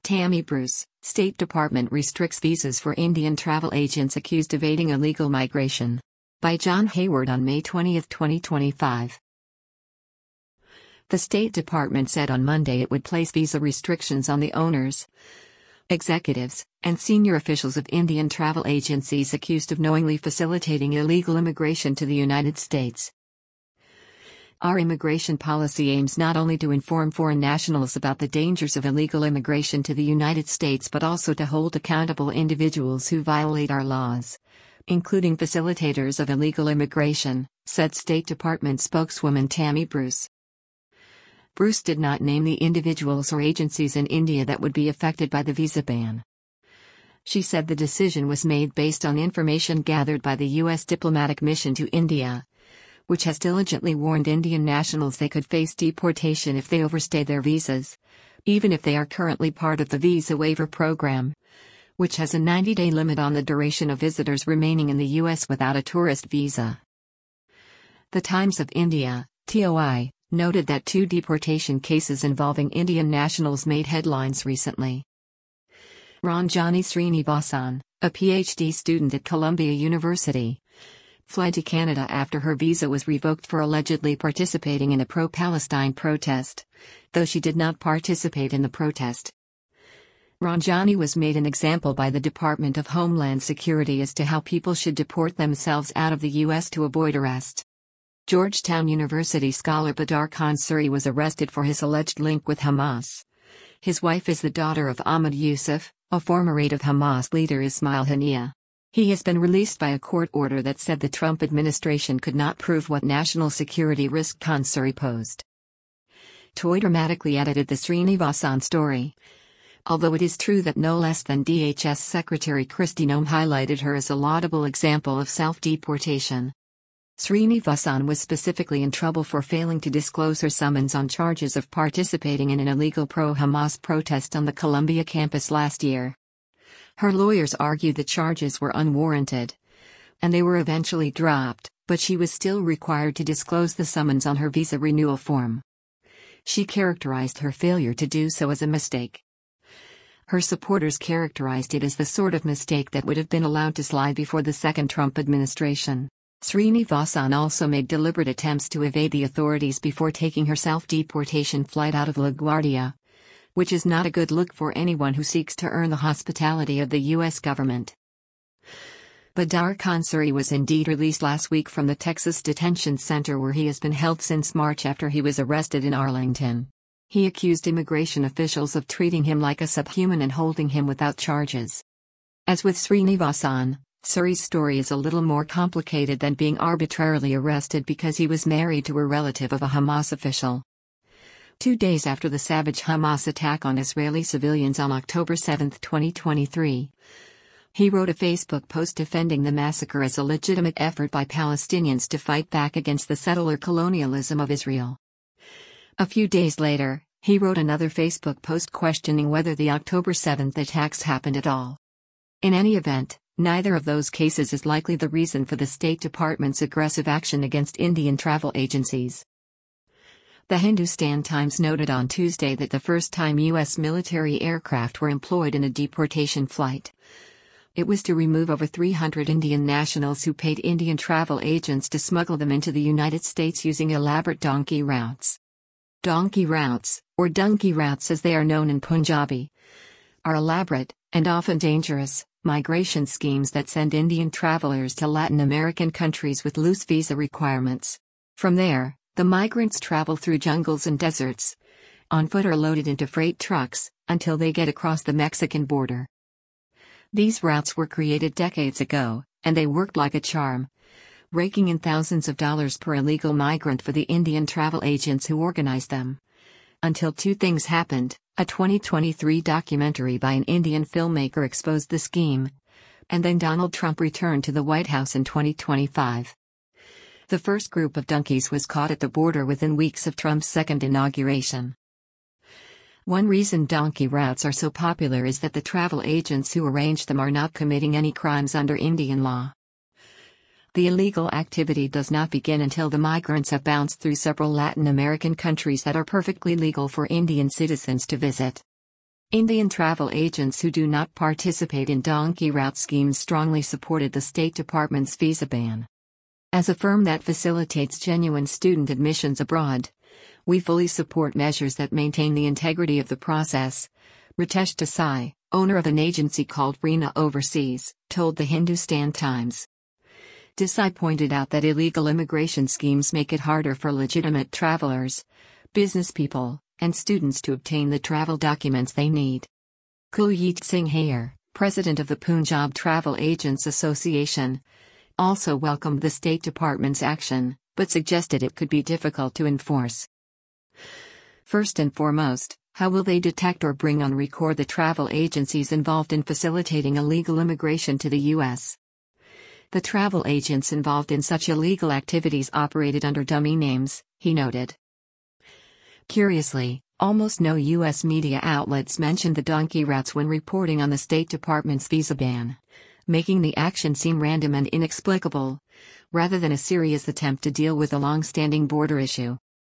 Tammy Bruce, State Department restricts visas for Indian travel agents accused of aiding illegal migration. By John Hayward on May 20, 2025. The State Department said on Monday it would place visa restrictions on the owners, executives, and senior officials of Indian travel agencies accused of knowingly facilitating illegal immigration to the United States. Our immigration policy aims not only to inform foreign nationals about the dangers of illegal immigration to the United States but also to hold accountable individuals who violate our laws, including facilitators of illegal immigration, said State Department spokeswoman Tammy Bruce. Bruce did not name the individuals or agencies in India that would be affected by the visa ban. She said the decision was made based on information gathered by the U.S. diplomatic mission to India, which has diligently warned Indian nationals they could face deportation if they overstay their visas, even if they are currently part of the visa waiver program, which has a 90-day limit on the duration of visitors remaining in the U.S. without a tourist visa. The Times of India, TOI, noted that 2 deportation cases involving Indian nationals made headlines recently. Ranjani Srinivasan, a PhD student at Columbia University, fled to Canada after her visa was revoked for allegedly participating in a pro-Palestine protest, though she did not participate in the protest. Ranjani was made an example by the Department of Homeland Security as to how people should deport themselves out of the U.S. to avoid arrest. Georgetown University scholar Badar Khan Suri was arrested for his alleged link with Hamas. His wife is the daughter of Ahmad Yusuf, a former aide of Hamas leader Ismail Haniyeh. He has been released by a court order that said the Trump administration could not prove what national security risk Khan Suri posed. TOI dramatically edited the Srinivasan story, although it is true that no less than DHS Secretary Kristi Noem highlighted her as a laudable example of self-deportation. Srinivasan was specifically in trouble for failing to disclose her summons on charges of participating in an illegal pro-Hamas protest on the Columbia campus last year. Her lawyers argued the charges were unwarranted, and they were eventually dropped, but she was still required to disclose the summons on her visa renewal form. She characterized her failure to do so as a mistake. Her supporters characterized it as the sort of mistake that would have been allowed to slide before the second Trump administration. Srinivasan also made deliberate attempts to evade the authorities before taking her self-deportation flight out of LaGuardia, which is not a good look for anyone who seeks to earn the hospitality of the U.S. government. Badar Khan Suri was indeed released last week from the Texas detention center where he has been held since March after he was arrested in Arlington. He accused immigration officials of treating him like a subhuman and holding him without charges. As with Srinivasan, Suri's story is a little more complicated than being arbitrarily arrested because he was married to a relative of a Hamas official. 2 days after the savage Hamas attack on Israeli civilians on October 7, 2023, he wrote a Facebook post defending the massacre as a legitimate effort by Palestinians to fight back against the settler colonialism of Israel. A few days later, he wrote another Facebook post questioning whether the October 7 attacks happened at all. In any event, neither of those cases is likely the reason for the State Department's aggressive action against Indian travel agencies. The Hindustan Times noted on Tuesday that the first time U.S. military aircraft were employed in a deportation flight, it was to remove over 300 Indian nationals who paid Indian travel agents to smuggle them into the United States using elaborate donkey routes. Donkey routes, or donkey routes as they are known in Punjabi, are elaborate, and often dangerous, migration schemes that send Indian travelers to Latin American countries with loose visa requirements. From there, the migrants travel through jungles and deserts, on foot or loaded into freight trucks, until they get across the Mexican border. These routes were created decades ago, and they worked like a charm, raking in thousands of dollars per illegal migrant for the Indian travel agents who organized them. Until 2 things happened: a 2023 documentary by an Indian filmmaker exposed the scheme, and then Donald Trump returned to the White House in 2025. The first group of donkeys was caught at the border within weeks of Trump's second inauguration. One reason donkey routes are so popular is that the travel agents who arrange them are not committing any crimes under Indian law. The illegal activity does not begin until the migrants have bounced through several Latin American countries that are perfectly legal for Indian citizens to visit. Indian travel agents who do not participate in donkey route schemes strongly supported the State Department's visa ban. As a firm that facilitates genuine student admissions abroad, we fully support measures that maintain the integrity of the process, Ritesh Desai, owner of an agency called Reena Overseas, told the Hindustan Times. Desai pointed out that illegal immigration schemes make it harder for legitimate travelers, business people, and students to obtain the travel documents they need. Kuljit Singh Hayar, president of the Punjab Travel Agents Association, also welcomed the State Department's action, but suggested it could be difficult to enforce. First and foremost, how will they detect or bring on record the travel agencies involved in facilitating illegal immigration to the U.S.? The travel agents involved in such illegal activities operated under dummy names, he noted. Curiously, almost no U.S. media outlets mentioned the donkey routes when reporting on the State Department's visa ban, making the action seem random and inexplicable, rather than a serious attempt to deal with a long-standing border issue.